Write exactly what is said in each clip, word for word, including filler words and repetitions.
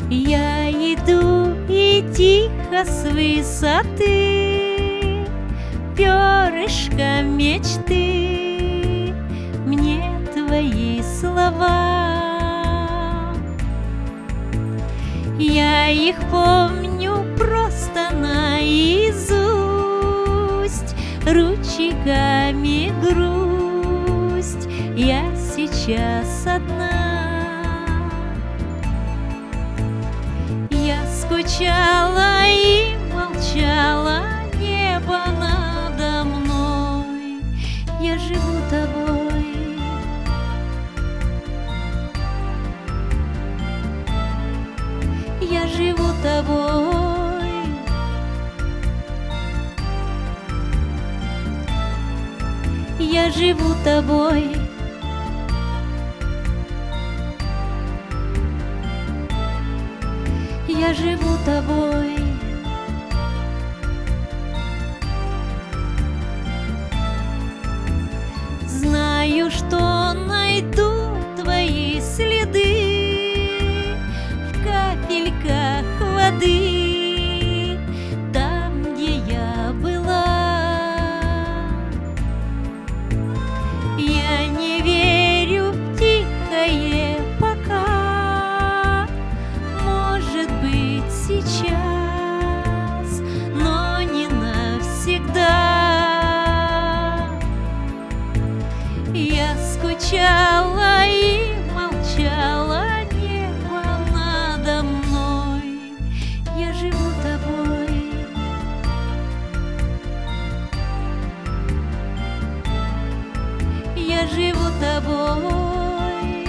Я иду и тихо с высоты, перышко мечты, мне твои слова. Я их помню просто наизусть, ручейками грусть, я сейчас одна. Я скучала и молчала, небо надо мной, я живу тобой. Я живу тобой. Я живу тобой. Я живу тобой. Знаю, что найду твои следы в капельках воды, там, где я была. Я не верю в тихое пока, может быть сейчас, но не навсегда. Я скучала и молчала, небо надо мной, я живу тобой. Я живу тобой.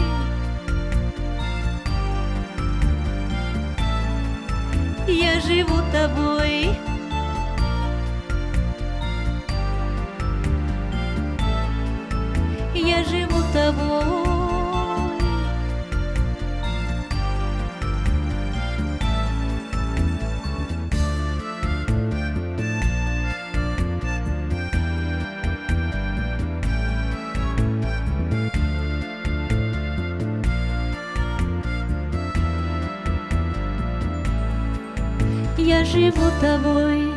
Я живу тобой. Я живу тобой. Я живу тобой.